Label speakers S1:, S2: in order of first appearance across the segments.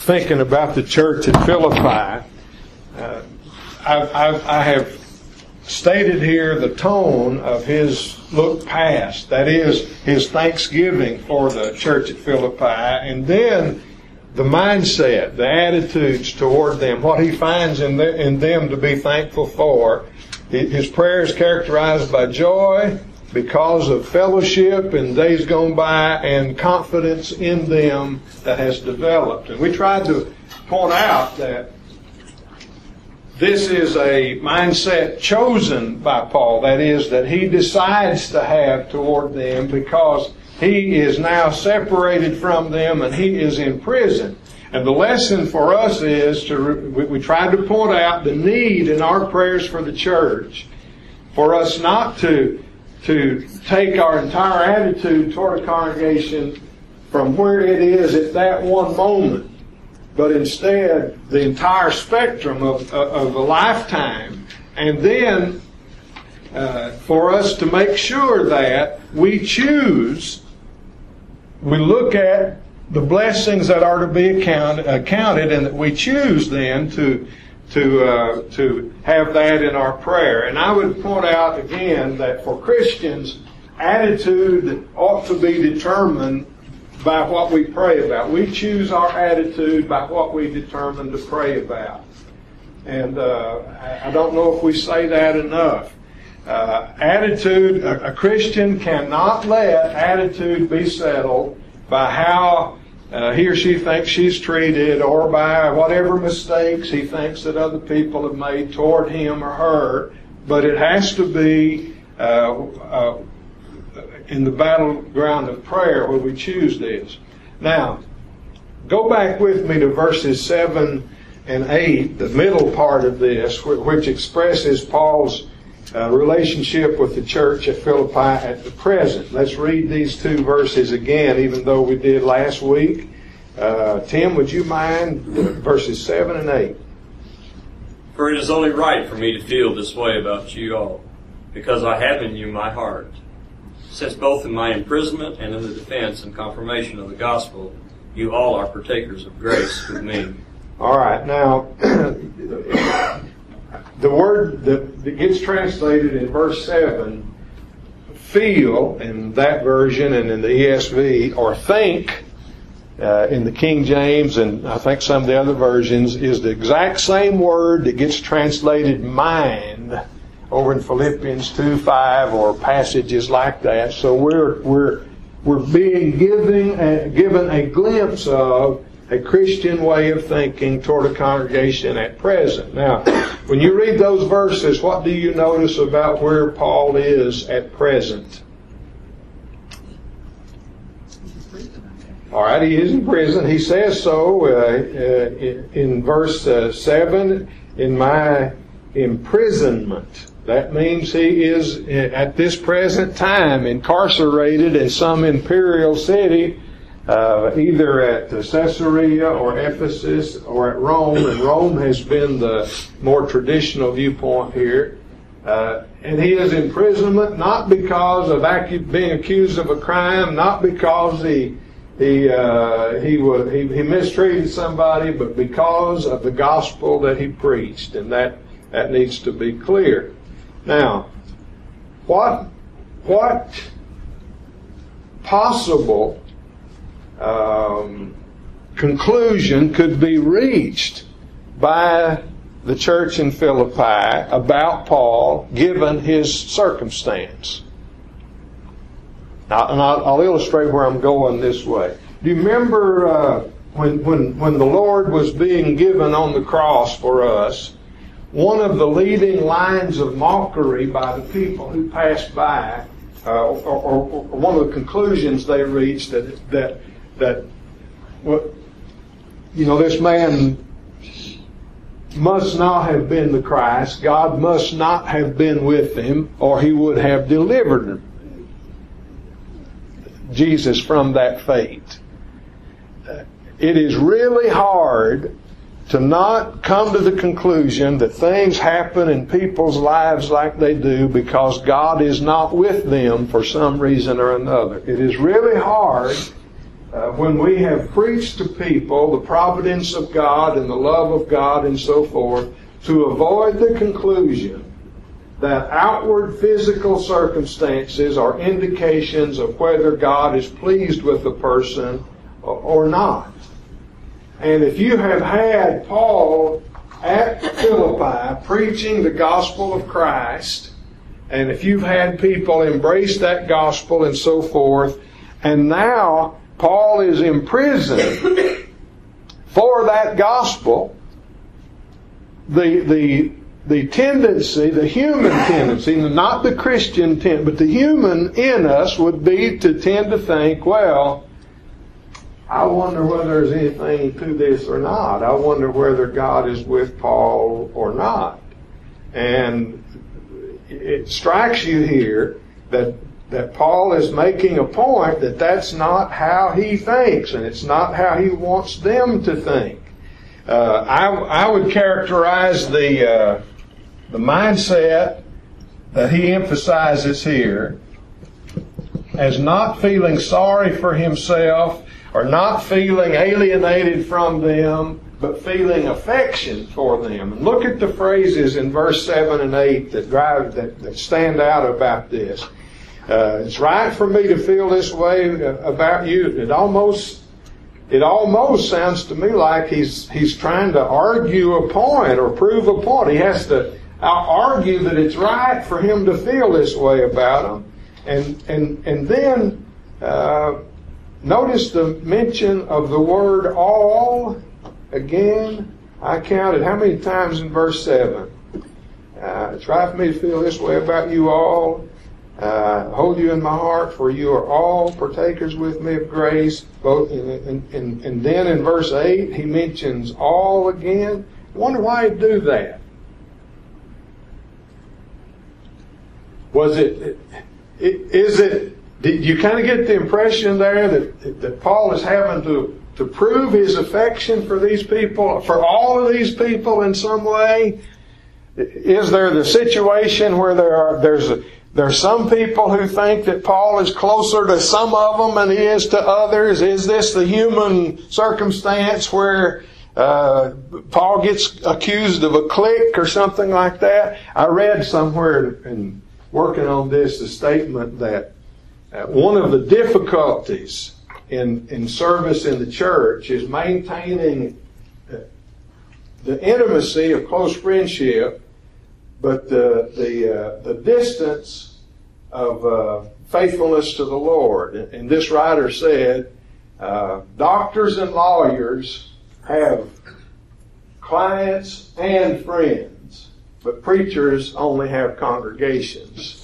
S1: thinking about the church at Philippi, I have stated here the tone of his look past, that is, his thanksgiving for the church at Philippi, and then the mindset, the attitudes toward them, what he finds in them to be thankful for. His prayer is characterized by joy because of fellowship in days gone by and confidence in them that has developed. And we tried to point out that this is a mindset chosen by Paul. That is, that he decides to have toward them because he is now separated from them and he is in prison. And the lesson for us is we tried to point out the need in our prayers for the church for us not to take our entire attitude toward a congregation from where it is at that one moment, but instead the entire spectrum of a lifetime. And then for us to make sure that we look at the blessings that are to be accounted, and that we choose then to have that in our prayer. And I would point out again that for Christians, attitude ought to be determined by what we pray about. We choose our attitude by what we determine to pray about. And I don't know if we say that enough. Attitude, a Christian cannot let attitude be settled by how he or she thinks she's treated, or by whatever mistakes he thinks that other people have made toward him or her, but it has to be in the battleground of prayer where we choose this. Now, go back with me to verses 7 and 8, the middle part of this, which expresses Paul's relationship with the church at Philippi at the present. Let's read these two verses again, even though we did last week. Tim, would you mind verses 7 and 8?
S2: For it is only right for me to feel this way about you all, because I have in you my heart, since both in my imprisonment and in the defense and confirmation of the gospel, you all are partakers of grace with me.
S1: All right, now, the word that gets translated in verse 7, feel, in that version and in the ESV, or think, in the King James and I think some of the other versions, is the exact same word that gets translated mind over in Philippians 2:5 or passages like that. So we're being given a glimpse of a Christian way of thinking toward a congregation at present. Now, when you read those verses, what do you notice about where Paul is at present? All right, he is in prison. He says so in verse 7, in my imprisonment. That means he is, at this present time, incarcerated in some imperial city, either at Caesarea or Ephesus or at Rome. And Rome has been the more traditional viewpoint here. And he is in imprisonment not because of being accused of a crime, not because he mistreated somebody, but because of the gospel that he preached, and that needs to be clear. Now, what possible conclusion could be reached by the church in Philippi about Paul, given his circumstance? Now, and I'll illustrate where I'm going this way. Do you remember when the Lord was being given on the cross for us, one of the leading lines of mockery by the people who passed by, or one of the conclusions they reached that this man must not have been the Christ. God must not have been with him, or he would have delivered Jesus from that fate. It is really hard to not come to the conclusion that things happen in people's lives like they do because God is not with them for some reason or another. It is really hard when we have preached to people the providence of God and the love of God and so forth, to avoid the conclusion that outward physical circumstances are indications of whether God is pleased with the person or not. And if you have had Paul at Philippi preaching the gospel of Christ, and if you've had people embrace that gospel and so forth, and now Paul is imprisoned for that gospel, the tendency, the human tendency, not the Christian tendency, but the human in us would be to tend to think, well, I wonder whether there's anything to this or not. I wonder whether God is with Paul or not. And it strikes you here that Paul is making a point that that's not how he thinks, and it's not how he wants them to think. I would characterize the mindset that he emphasizes here as not feeling sorry for himself or not feeling alienated from them, but feeling affection for them. And look at the phrases in verse 7 and 8 that stand out about this. It's right for me to feel this way about you. It almost sounds to me like he's trying to argue a point or prove a point. He has to argue that it's right for him to feel this way about them. And then notice the mention of the word all again. I counted how many times in verse 7. It's right for me to feel this way about you all. Hold you in my heart, for you are all partakers with me of grace. Both, and then in verse 8, he mentions all again. I wonder why he'd do that. Did you kind of get the impression there that Paul is having to prove his affection for these people, for all of these people in some way? Is there the situation where there's some people who think that Paul is closer to some of them than he is to others? Is this the human circumstance where Paul gets accused of a clique or something like that? I read somewhere in working on this a statement that one of the difficulties in service in the church is maintaining the intimacy of close friendship, but the distance of faithfulness to the Lord. And this writer said, doctors and lawyers have clients and friends, but preachers only have congregations.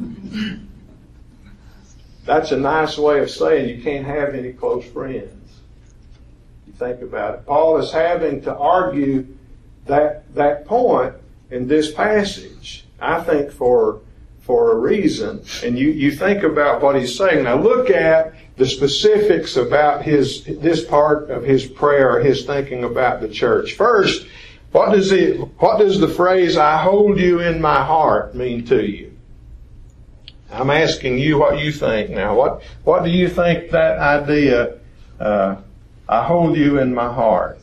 S1: That's a nice way of saying you can't have any close friends. You think about it. Paul is having to argue that point in this passage, I think for a reason. And you think about what he's saying. Now look at the specifics about this part of his prayer, his thinking about the church. First, what does the phrase, I hold you in my heart, mean to you? I'm asking you what you think now. What do you think that idea, I hold you in my heart?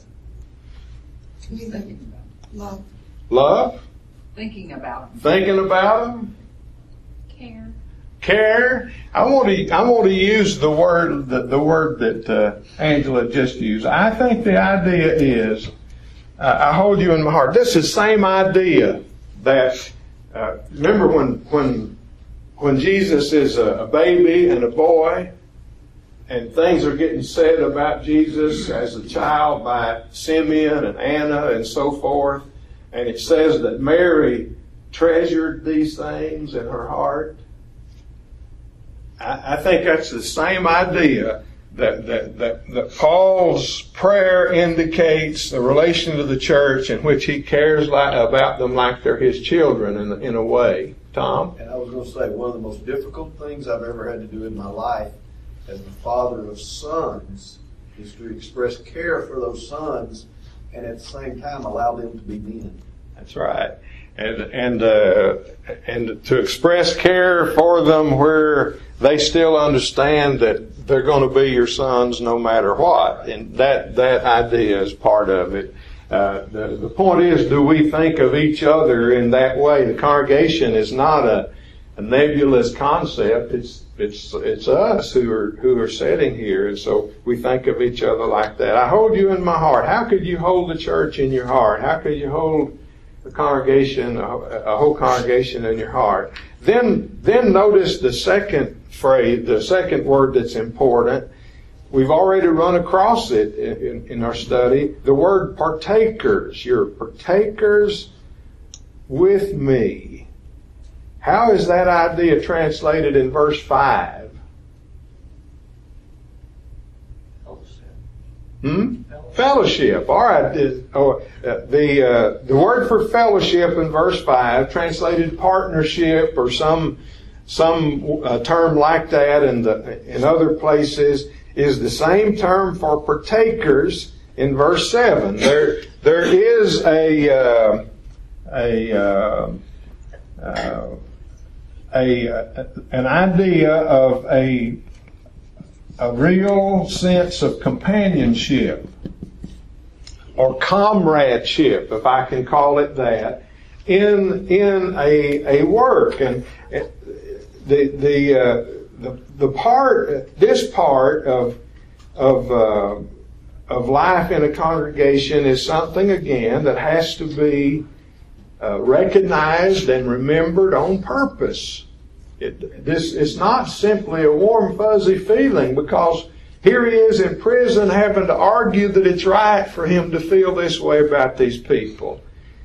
S3: Love.
S1: Love?
S3: Thinking about them.
S1: Thinking about them?
S3: Care.
S1: Care? I want to use the word that Angela just used. I think the idea is, I hold you in my heart. This is the same idea that, remember when Jesus is a baby and a boy, and things are getting said about Jesus as a child by Simeon and Anna and so forth, and it says that Mary treasured these things in her heart. I think that's the same idea that Paul's prayer indicates the relation to the church in which he cares about them like they're his children in a way. Tom?
S4: And I was going to say, one of the most difficult things I've ever had to do in my life as the father of sons is to express care for those sons and at the same time allow them to be men.
S1: That's right. and to express care for them where they still understand that they're going to be your sons no matter what. And that idea is part of it. The point is, do we think of each other in that way? The congregation is not a nebulous concept. It's us who are sitting here, and so we think of each other like that. I hold you in my heart. How could you hold the church in your heart? How could you hold the congregation, a whole congregation in your heart? Then notice the second phrase, the second word that's important. We've already run across it in our study. The word partakers. You're partakers with me. How is that idea translated in verse 5? Fellowship. All right. The word for fellowship in verse 5, translated partnership or some term like that in other places, is the same term for partakers in verse 7. There is an idea of a real sense of companionship or comradeship, if I can call it that, in a work. And this part of life in a congregation is something, again, that has to be recognized and remembered on purpose. It's not simply a warm, fuzzy feeling, because here he is in prison having to argue that it's right for him to feel this way about these people.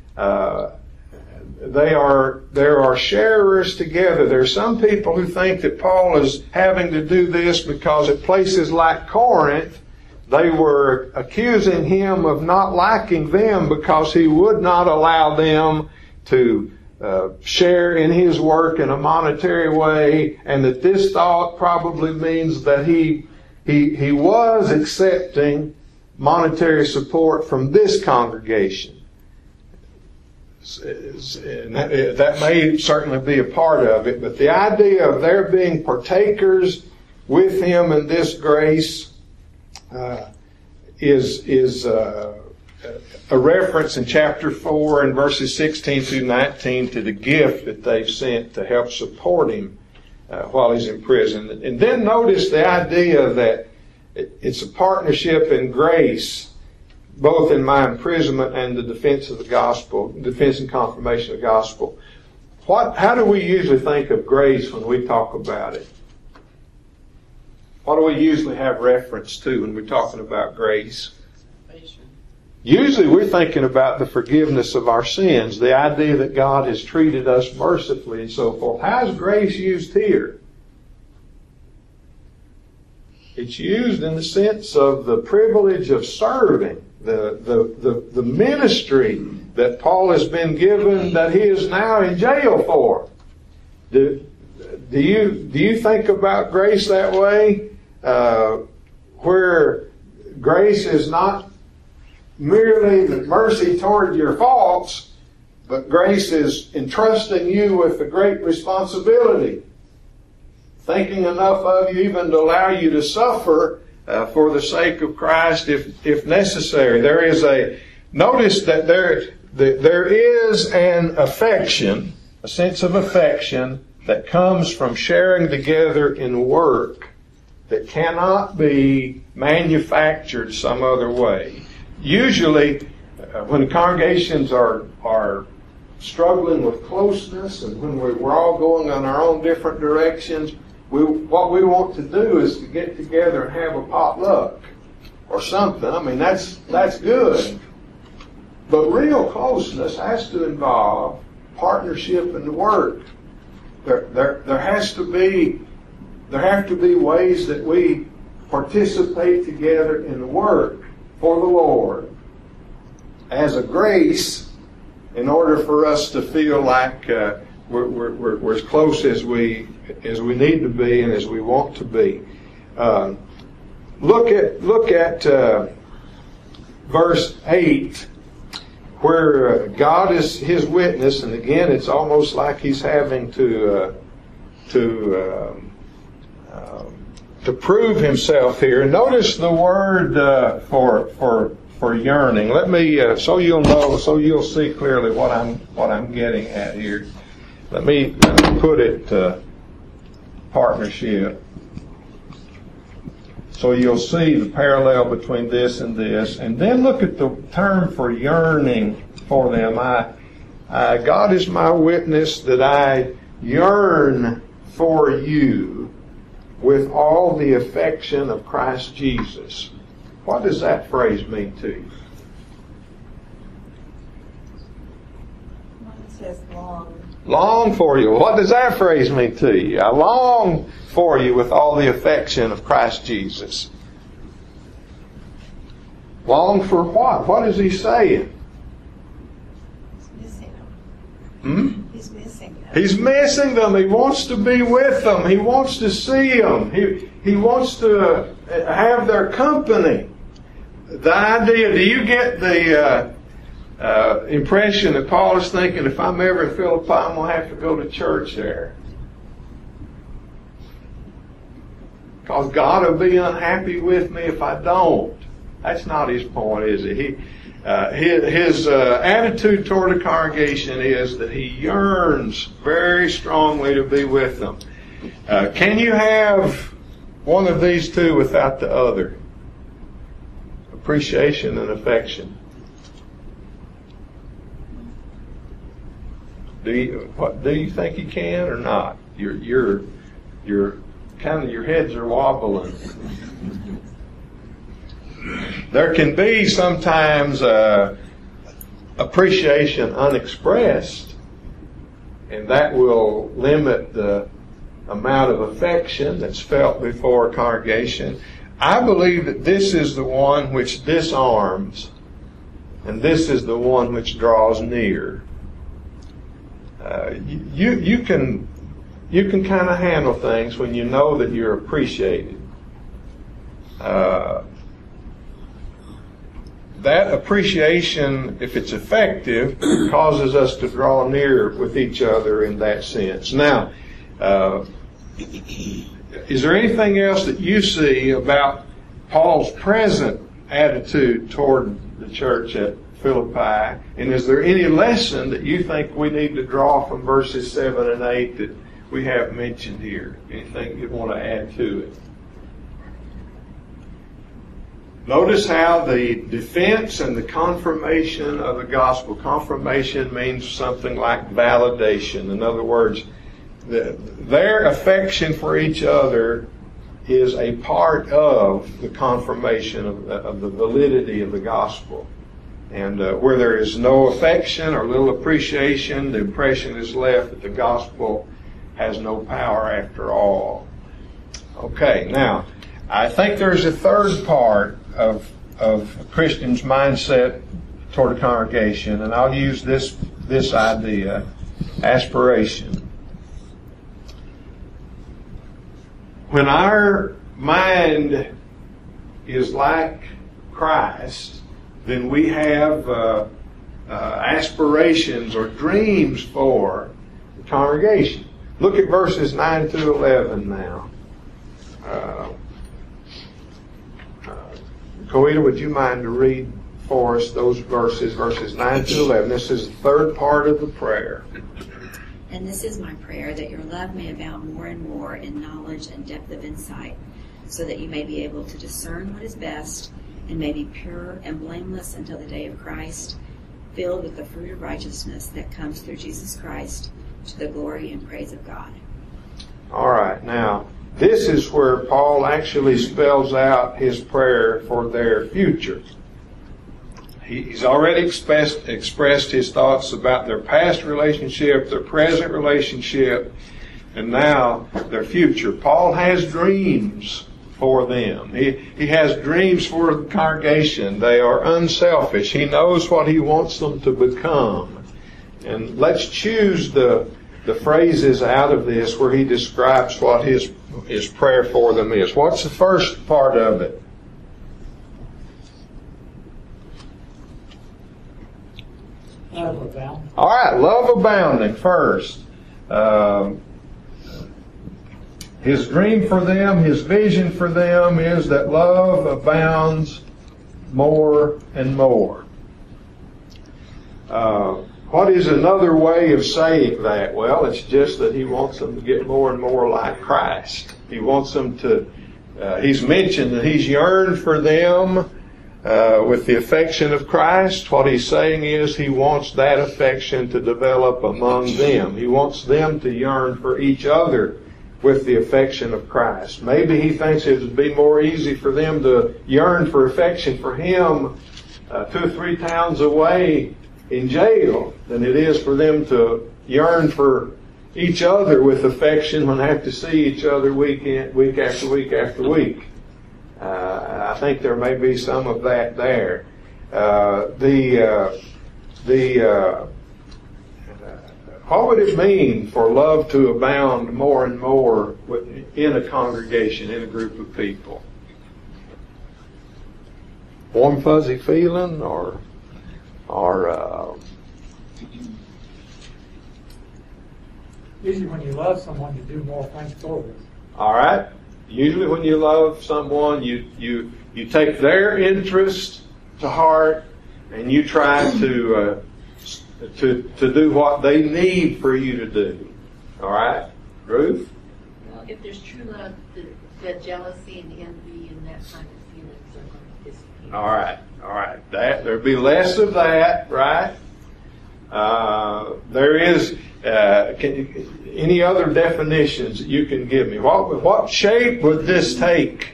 S1: There are sharers together. There are some people who think that Paul is having to do this because at places like Corinth, they were accusing him of not liking them because he would not allow them to share in his work in a monetary way, and that this thought probably means that he was accepting monetary support from this congregation. That may certainly be a part of it, but the idea of their being partakers with him in this grace is a reference in chapter 4 and verses 16 through 19 to the gift that they've sent to help support him while he's in prison. And then notice the idea that it's a partnership in grace, both in my imprisonment and the defense of the gospel, defense and confirmation of the gospel. How do we usually think of grace when we talk about it? What do we usually have reference to when we're talking about grace? Usually we're thinking about the forgiveness of our sins, the idea that God has treated us mercifully and so forth. How is grace used here? It's used in the sense of the privilege of serving, the ministry that Paul has been given that he is now in jail for. Do you think about grace that way? Where grace is not merely the mercy toward your faults, but grace is entrusting you with a great responsibility, thinking enough of you even to allow you to suffer for the sake of Christ if necessary. Notice that there is an affection, a sense of affection that comes from sharing together in work that cannot be manufactured some other way. Usually, when congregations are struggling with closeness and when we're all going in our own different directions, what we want to do is to get together and have a potluck or something. I mean, that's good. But real closeness has to involve partnership in the work. There have to be ways that we participate together in the work for the Lord as a grace in order for us to feel like we're as close as we need to be and as we want to be. Look at verse 8. where God is his witness, and again, it's almost like he's having to prove himself here. Notice the word for yearning. Let me so you'll know, so you'll see clearly what I'm getting at here. Let me put it partnership, so you'll see the parallel between this, and then look at the term for yearning for them. God is my witness that I yearn for you with all the affection of Christ Jesus. What does that phrase mean to you?
S3: One says long.
S1: Long for you. What does that phrase mean to you? I long for you with all the affection of Christ Jesus. Long for what? What is he saying?
S3: He's missing them.
S1: Hmm?
S3: He's missing them.
S1: He's missing them. He wants to be with them. He wants to see them. He wants to have their company. The idea, do you get the impression that Paul is thinking, if I'm ever in Philippi, I'm going to have to go to church there? Because God will be unhappy with me if I don't. That's not his point, is it? His attitude toward the congregation is that he yearns very strongly to be with them. Can you have one of these two without the other? Appreciation and affection. Do you think you can or not? You're kind of, your heads are wobbling. There can be sometimes appreciation unexpressed, and that will limit the amount of affection that's felt before a congregation. I believe that this is the one which disarms, and this is the one which draws near. You can kind of handle things when you know that you're appreciated. That appreciation, if it's effective, causes us to draw near with each other in that sense. Now, is there anything else that you see about Paul's present attitude toward the church at Philippi? And is there any lesson that you think we need to draw from verses 7 and 8 that we have mentioned here? Anything you want to add to it? Notice how the defense and the confirmation of the gospel. Confirmation means something like validation. In other words, their affection for each other is a part of the confirmation of the validity of the gospel. And where there is no affection or little appreciation, the impression is left that the gospel has no power after all. Okay, now, I think there's a third part of a Christian's mindset toward a congregation, and I'll use this idea, aspiration. When our mind is like Christ, then we have aspirations or dreams for the congregation. Look at verses 9 through 11 now. Coita, would you mind to read for us those verses 9 through 11? This is the third part of the prayer.
S5: And this is my prayer, that your love may abound more and more in knowledge and depth of insight, so that you may be able to discern what is best, and may be pure and blameless until the day of Christ, filled with the fruit of righteousness that comes through Jesus Christ, to the glory and praise of God. All right,
S1: now, this is where Paul actually spells out his prayer for their future. He's already expressed his thoughts about their past relationship, their present relationship, and now their future. Paul has dreams for them. He has dreams for the congregation. They are unselfish. He knows what he wants them to become. And let's choose the phrases out of this where he describes what his prayer for them is. What's the first part of it?
S6: Love abounding.
S1: All right, love abounding first. His dream for them, his vision for them is that love abounds more and more. What is another way of saying that? Well, it's just that he wants them to get more and more like Christ. He wants them to, he's mentioned that he's yearned for them with the affection of Christ. What he's saying is he wants that affection to develop among them. He wants them to yearn for each other with the affection of Christ. Maybe he thinks it would be more easy for them to yearn for affection for him 2 or 3 towns away in jail than it is for them to yearn for each other with affection when they have to see each other week after week after week. I think there may be some of that there. What would it mean for love to abound more and more in a congregation, in a group of people? Warm, fuzzy feeling, or
S6: Usually when you love someone, you do more things for them.
S1: all right. Usually, when you love someone, you take their interest to heart, and you try to do what they need for you to do. All right, Ruth?
S7: Well, if there's true love, the jealousy and envy and that kind of feelings are going to disappear.
S1: All right. There'll be less of that, right? There is. Any other definitions that you can give me? What shape would this take?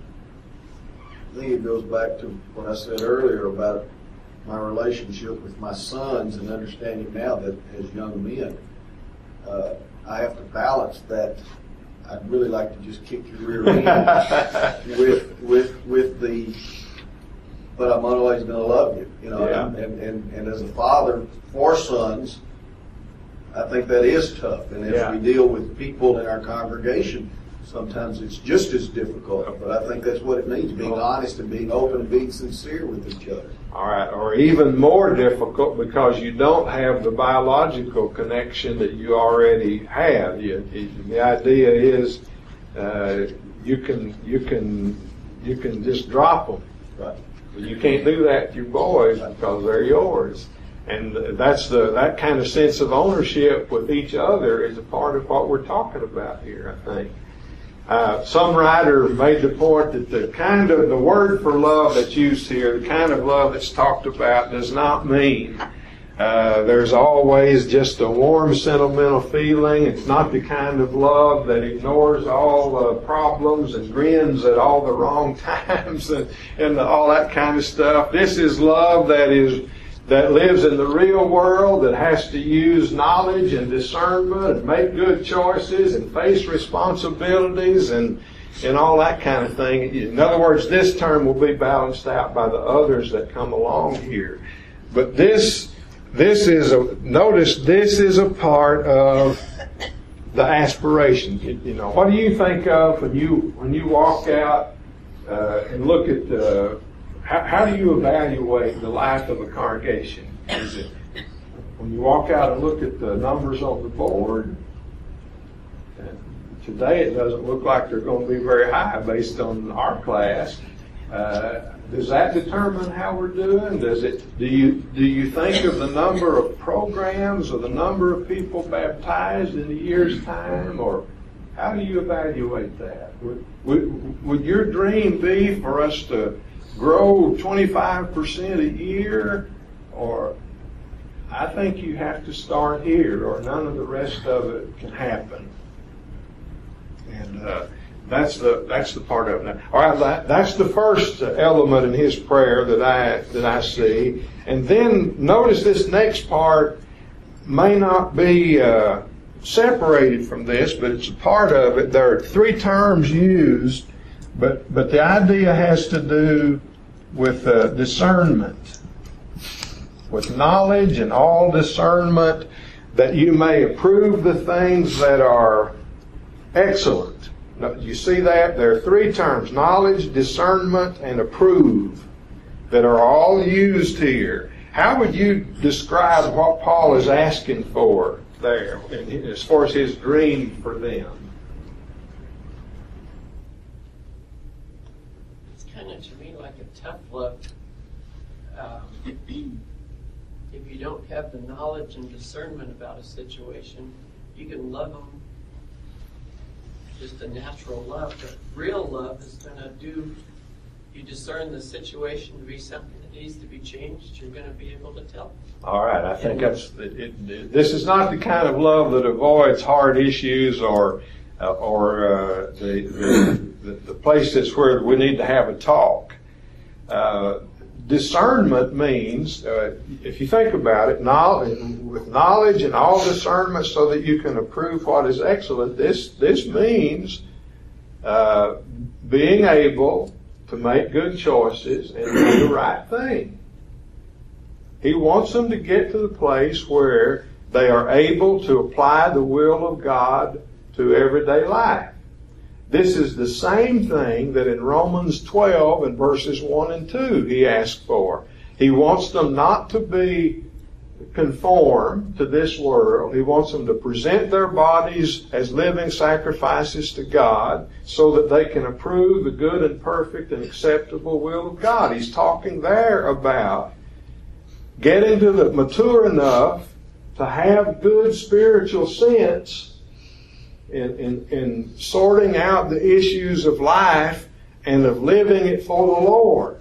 S4: I think it goes back to what I said earlier about my relationship with my sons and understanding now that as young men, I have to balance that. I'd really like to just kick your rear end with the, but I'm always going to love you, you know.
S1: Yeah.
S4: And as a father for sons, I think that is tough. And as we deal with people in our congregation, sometimes it's just as difficult. But I think that's what it means, being honest and being open and being sincere with each other.
S1: All right, or even more difficult because you don't have the biological connection that you already have. The idea is you can just drop them.
S4: Right.
S1: But you can't do that to your boys because they're yours. And that kind of sense of ownership with each other is a part of what we're talking about here, I think. Some writer made the point that the word for love that's used here, the kind of love that's talked about, does not mean there's always just a warm, sentimental feeling. It's not the kind of love that ignores all the problems and grins at all the wrong times and all that kind of stuff. This is love that lives in the real world, that has to use knowledge and discernment and make good choices and face responsibilities and all that kind of thing. In other words, this term will be balanced out by the others that come along here. But this is a part of the aspiration. You know, what do you think of when you walk out and look at how do you evaluate the life of a congregation? Is it when you walk out and look at the numbers on the board? Today it doesn't look like they're going to be very high based on our class. Does that determine how we're doing? Do you think of the number of programs or the number of people baptized in a year's time, or how do you evaluate that? Would your dream be for us to grow 25% a year? Or I think you have to start here, or none of the rest of it can happen. And that's the part of it. All right, that's the first element in his prayer that I see. And then notice this next part may not be separated from this, but it's a part of it. There are 3 terms used, but the idea has to do with discernment, with knowledge and all discernment, that you may approve the things that are excellent. You see that? There are 3 terms, knowledge, discernment, and approve, that are all used here. How would you describe what Paul is asking for there as far as his dream for them?
S8: It's kind of, to me, like a tough love. If you don't have the knowledge and discernment about a situation, you can love them just a natural love, but real love is going to do, you discern the situation to be something that needs to be changed, you're going to be able to tell. All right,
S1: I think that's this is not the kind of love that avoids hard issues or the places where we need to have a talk. Discernment means, if you think about it, with knowledge and all discernment so that you can approve what is excellent, this means being able to make good choices and do the right thing. He wants them to get to the place where they are able to apply the will of God to everyday life. This is the same thing that in Romans 12 and verses 1 and 2 he asked for. He wants them not to be conformed to this world. He wants them to present their bodies as living sacrifices to God so that they can approve the good and perfect and acceptable will of God. He's talking there about getting to the mature enough to have good spiritual sense in sorting out the issues of life and of living it for the Lord.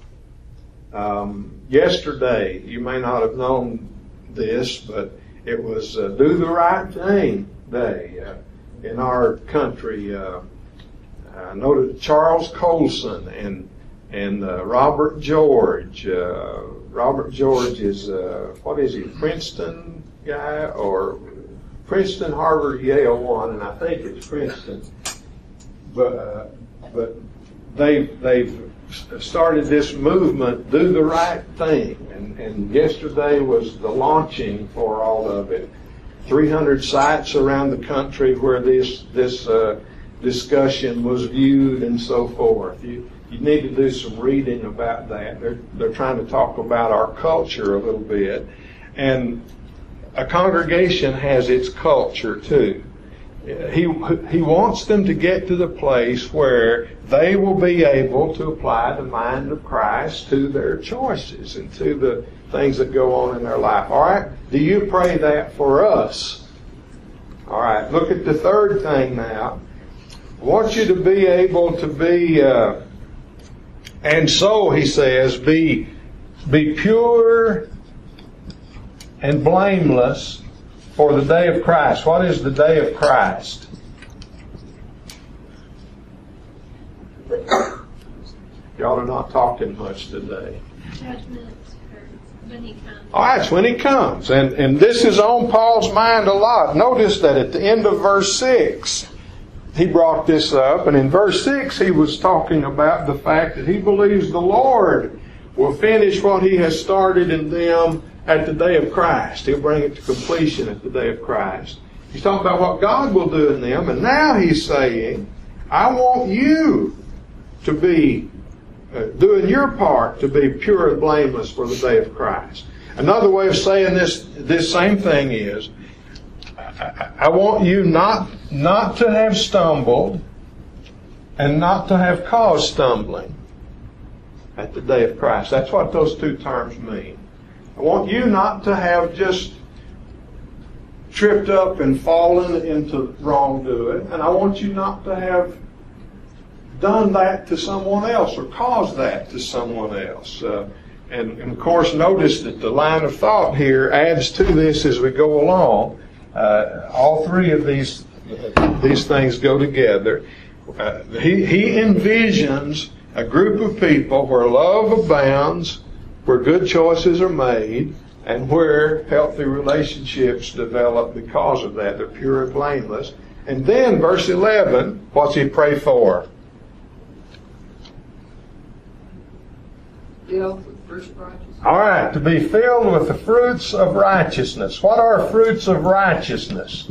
S1: Yesterday, you may not have known this, but it was Do the Right Thing Day in our country. I noted Charles Colson and Robert George. Robert George is, what is he, Princeton guy or Princeton, Harvard, Yale one, and I think it's Princeton. But they've started this movement, Do the Right Thing, and yesterday was the launching for all of it. 300 sites around the country where this discussion was viewed and so forth. You need to do some reading about that. They're trying to talk about our culture a little bit, and a congregation has its culture too. He wants them to get to the place where they will be able to apply the mind of Christ to their choices and to the things that go on in their life. All right? Do you pray that for us? All right. Look at the third thing now. I want you to be able to be, and so, he says, be pure and blameless for the day of Christ. What is the day of Christ? Y'all are not talking much today.
S7: Judgment, when he comes.
S1: All right, it's when he comes. And this is on Paul's mind a lot. Notice that at the end of verse 6, he brought this up. And in verse 6, he was talking about the fact that he believes the Lord will finish what he has started in them at the day of Christ. He'll bring it to completion at the day of Christ. He's talking about what God will do in them. And now he's saying, I want you to be doing your part to be pure and blameless for the day of Christ. Another way of saying this same thing is, I want you not to have stumbled and not to have caused stumbling at the day of Christ. That's what those two terms mean. I want you not to have just tripped up and fallen into wrongdoing, and I want you not to have done that to someone else or caused that to someone else. And of course, notice that the line of thought here adds to this as we go along. All three of these things go together. He envisions a group of people where love abounds, where good choices are made, and where healthy relationships develop because of that. They're pure and blameless. And then, verse 11, what's he pray for?
S8: Filled with fruits of righteousness.
S1: All right, to be filled with the fruits of righteousness. What are fruits of righteousness?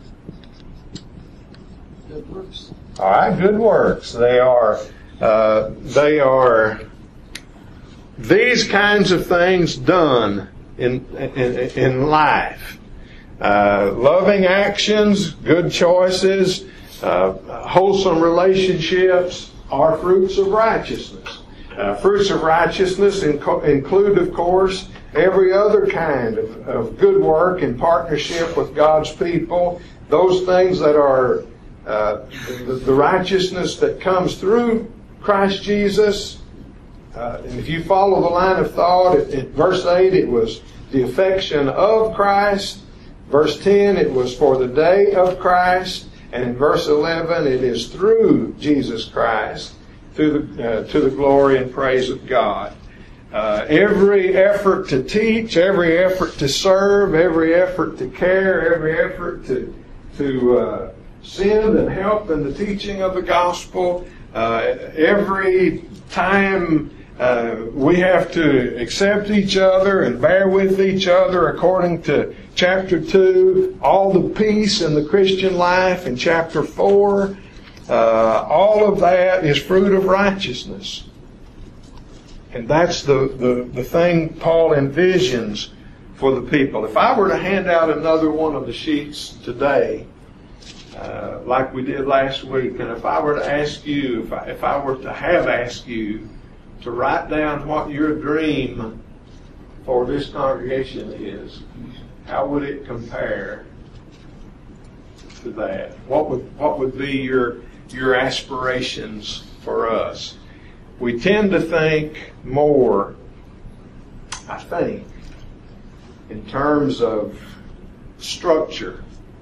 S8: Good works.
S1: All right, good works. They are these kinds of things done in life, loving actions, good choices, wholesome relationships are fruits of righteousness. Fruits of righteousness include, of course, every other kind of good work in partnership with God's people. Those things that are the righteousness that comes through Christ Jesus. And if you follow the line of thought, in verse 8 it was the affection of Christ. Verse 10 it was for the day of Christ. And in verse 11 it is through Jesus Christ to the glory and praise of God. Every effort to teach, every effort to serve, every effort to care, every effort to send and help in the teaching of the gospel, every time we have to accept each other and bear with each other according to chapter 2, all the peace in the Christian life in chapter 4, all of that is fruit of righteousness. And that's the thing Paul envisions for the people. If I were to hand out another one of the sheets today, like we did last week, and if I were to ask you, if I were to have asked you to write down what your dream for this congregation is, how would it compare to that? What would be your aspirations for us? We tend to think more, I think, in terms of structure.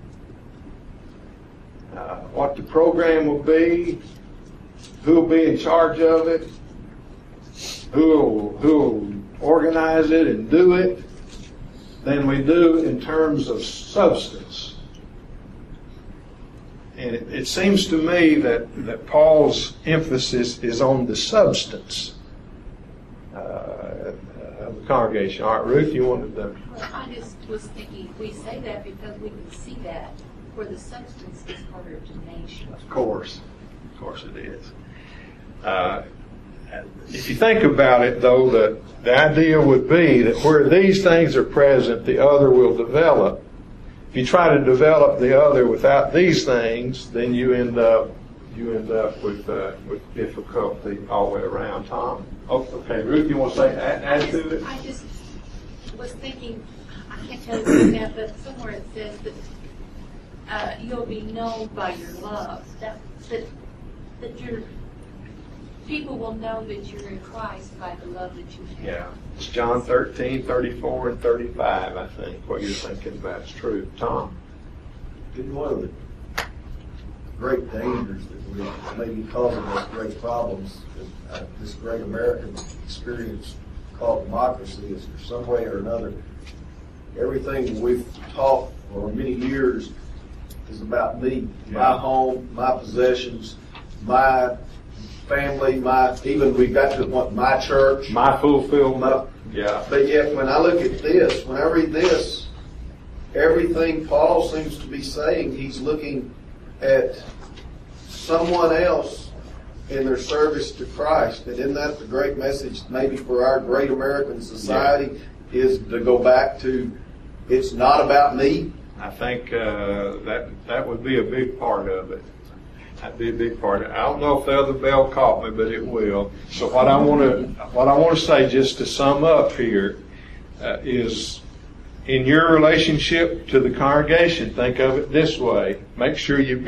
S1: What the program will be, who will be in charge of it, who will organize it and do it, than we do in terms of substance. And it seems to me that Paul's emphasis is on the substance of the congregation. All right, Ruth, you wanted to...
S7: Well, I just was thinking, we say that because we can see that, where the substance is harder to measure.
S1: Of course it is. If you think about it, though, the idea would be that where these things are present, the other will develop. If you try to develop the other without these things, then you end up with difficulty all the way around. Tom? Oh, okay, Ruth, you want to say add to it?
S7: I just was thinking, I can't tell you that, but somewhere it says that you'll be known by your love. That your people will know that you're in Christ by the love that you have.
S1: Yeah. It's John 13, 34, and 35, I think. What you're thinking about is true. Tom?
S4: One of the great dangers that may be causing us great problems is this great American experience called democracy is, for some way or another, everything we've taught for many years is about me, my home, my possessions, my family, even we got to the point, my church.
S1: My fulfillment. Yeah.
S4: But yet when I look at this, when I read this, everything Paul seems to be saying, he's looking at someone else in their service to Christ. And isn't that the great message maybe for our great American society, is to go back to, it's not about me?
S1: I think that would be a big part of it. That'd be a big part of it. I don't know if the other bell caught me, but it will. So what I want to say, just to sum up here, is in your relationship to the congregation, think of it this way: make sure you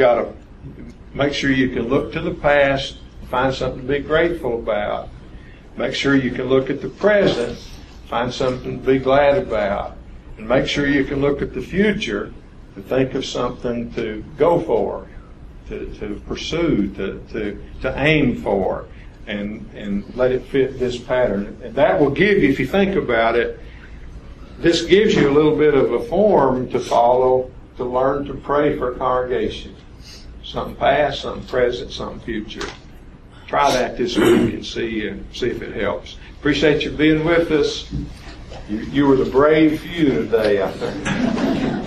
S1: can look to the past, find something to be grateful about. Make sure you can look at the present, find something to be glad about. And make sure you can look at the future and think of something to go for, to pursue, to aim for, and let it fit this pattern. And that will give you, if you think about it, this gives you a little bit of a form to follow, to learn to pray for a congregation. Something past, something present, something future. Try that this week and see if it helps. Appreciate you being with us. You were the brave few today, I think.